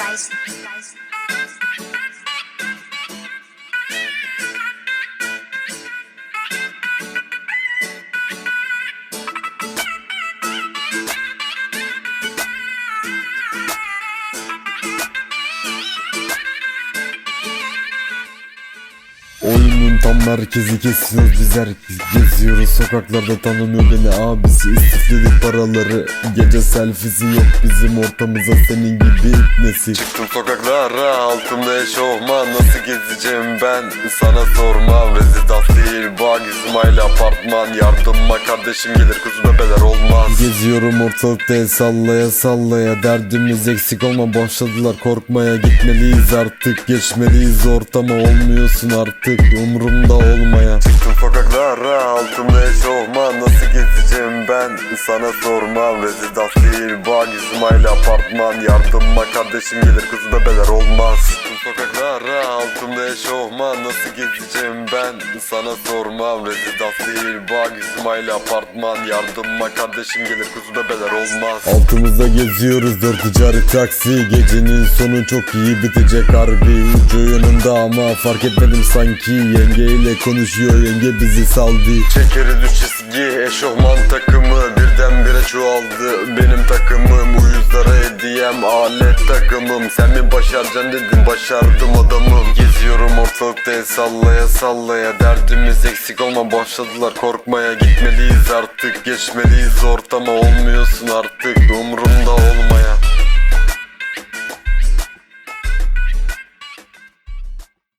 Oyunun tam merkezi kesiyoruz biz herkes. Geziyoruz sokaklarda, tanımıyor beni abisi. İstifledik paraları, gece selfisi yok bizim ortamıza senin gibi ipnesi. Çıktım sokaklara altımda eşofman, nasıl gezeceğim ben sana sormam. Rezidans değil bak İsmail apartman, yardımma kardeşim gelir kuzu bebeler olmaz. Geziyorum ortalıkta el sallaya sallaya, derdimiz eksik olma başladılar korkmaya. Gitmeliyiz artık, geçmeliyiz ortama, olmuyorsun artık umurumda olmaya. Çıktım sokaklara altımda eşofman, nasıl gezeceğim ben sana sormam. Rezidans değil bak İsmail apartman, yardımma kardeşim gelir kuzu bebeler olmaz. Çıktım sokaklara altımda eşofman, nasıl gezeceğim ben sana sormam. Rezidans değil bak İsmail apartman, yardımma kardeşim gelir kuzu bebeler olmaz. Altımızda geziyoruz dört ticari taksi, gecenin sonu çok iyi bitecek harbi. Ucu yanında ama fark etmedim sanki, yengeyle konuşuyor yenge bizi saldı. Çekeriz üç çizgi eşofman takımı, birdenbire çoğaldı benim takımım. Uyuzlara hediyem alet takımım, sen mi başaracaksın dedin başardım adamım. Geziyorum ortalıkta el sallaya sallaya, derdimiz eksik olma başladılar korkmaya. Gitmeliyiz artık, geçmeliyiz ortama, olmuyorsun artık umurumda olmaya.